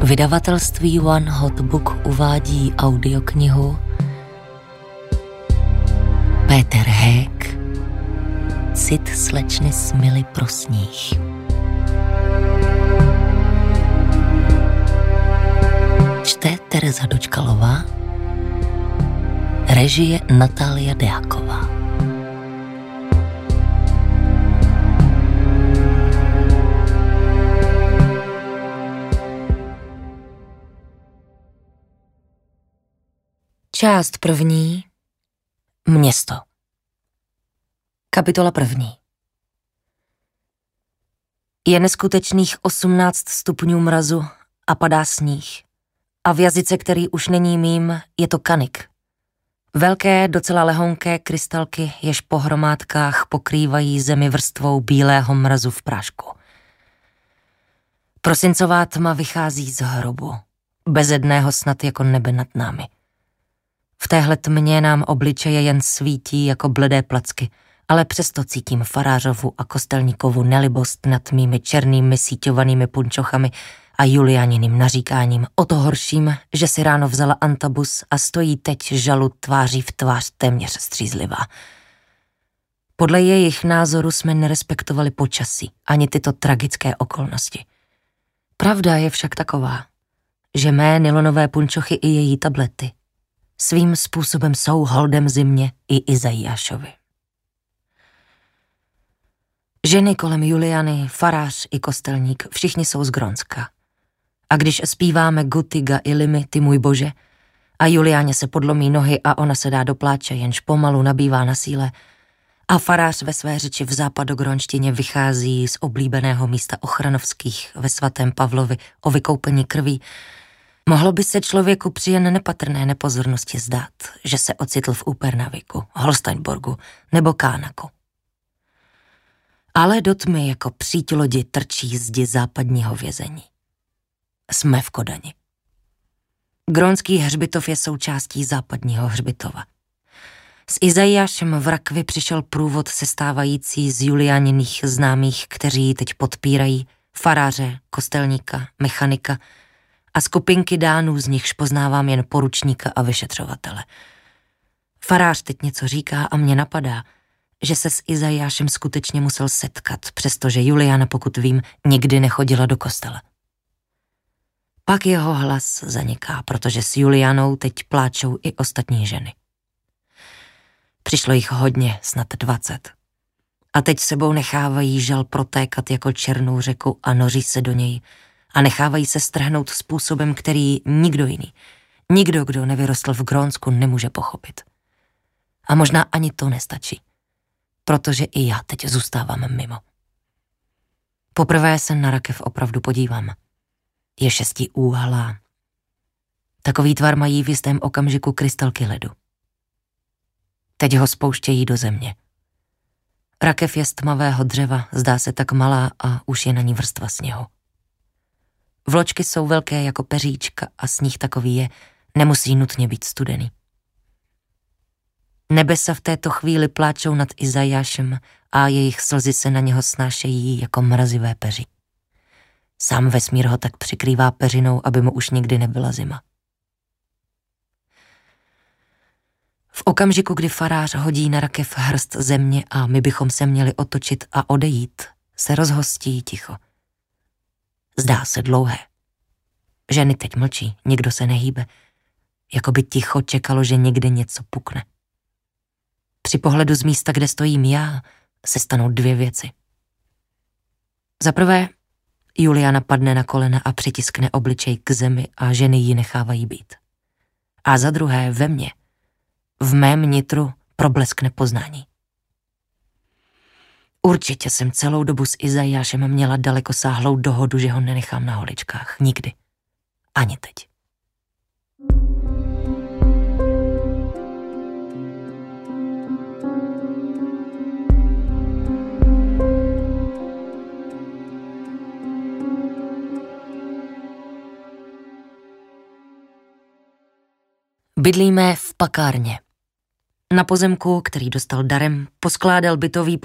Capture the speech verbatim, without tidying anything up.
Vydavatelství One Hot Book uvádí audioknihu Peter Hack Cit slečny Smily pro sníh. Čte Tereza Dočkalová, režie Natália Deáková. Část první. Město. Kapitola první. Je neskutečných osmnáct stupňů mrazu a padá sníh. A v jazyce, který už není mým, je to kanik. Velké, docela lehonké krystalky, jež po hromádkách pokrývají zemi vrstvou bílého mrazu v prášku. Prosincová tma vychází z hrobu, bezedného snad jako nebe nad námi. V téhle tmě nám obličeje jen svítí jako bledé placky, ale přesto cítím farářovu a kostelníkovu nelibost nad mými černými síťovanými punčochami a Julianiným naříkáním. O to horším, že si ráno vzala antabus a stojí teď žalu tváří v tvář téměř střízlivá. Podle jejich názoru jsme nerespektovali počasí, ani tyto tragické okolnosti. Pravda je však taková, že mé nylonové punčochy i její tablety svým způsobem jsou holdem zimě i Izajášovi. Ženy kolem Juliany, farář i kostelník, všichni jsou z Grónska. A když zpíváme Gutiga i Limy, ty můj bože, a Juliáně se podlomí nohy a ona se dá do pláče, jenž pomalu nabývá na síle, a farář ve své řeči v západogronštině vychází z oblíbeného místa Ochranovských ve svatém Pavlovi o vykoupení krví, mohlo by se člověku při jen nepatrné nepozornosti zdát, že se ocitl v Upernaviku, Holsteinborgu nebo Kánaku. Ale do tmy jako příď lodi trčí zdi západního vězení. Jsme v Kodani. Grónský hřbitov je součástí západního hřbitova. S Izajášem v rakvi přišel průvod sestávající z Julianiných známých, kteří ji teď podpírají, faráře, kostelníka, mechanika a skupinky Dánů, z nichž poznávám jen poručníka a vyšetřovatele. Farář teď něco říká a mě napadá, že se s Izajášem skutečně musel setkat, přestože Juliana, pokud vím, nikdy nechodila do kostela. Pak jeho hlas zaniká, protože s Julianou teď pláčou i ostatní ženy. Přišlo jich hodně, snad dvacet. A teď sebou nechávají žal protékat jako černou řeku a noří se do něj a nechávají se strhnout způsobem, který nikdo jiný, nikdo, kdo nevyrostl v Grónsku, nemůže pochopit. A možná ani to nestačí, protože i já teď zůstávám mimo. Poprvé se na rakev opravdu podívám. Je šestiúhlá. Takový tvar mají v jistém okamžiku krystalky ledu. Teď ho spouštějí do země. Rakev je z tmavého dřeva, zdá se tak malá a už je na ní vrstva sněhu. Vločky jsou velké jako peříčka a sníh takový je, nemusí nutně být studený. Nebesa v této chvíli pláčou nad Izajášem a jejich slzy se na něho snášejí jako mrazivé peří. Sám vesmír ho tak přikrývá peřinou, aby mu už nikdy nebyla zima. V okamžiku, kdy farář hodí na rakev hrst země a my bychom se měli otočit a odejít, se rozhostí ticho. Zdá se dlouhé. Ženy teď mlčí, nikdo se nehýbe, jako by ticho čekalo, že někde něco pukne. Při pohledu z místa, kde stojím já, se stanou dvě věci. Za prvé, Juliana padne na kolena a přitiskne obličej k zemi a ženy ji nechávají být. A za druhé, ve mně, v mém nitru probleskne poznání. Určitě jsem celou dobu s Izajášem měla dalekosáhlou dohodu, že ho nenechám na holičkách. Nikdy. Ani teď. Bydlíme v pakárně. Na pozemku, který dostal darem, poskládal bytový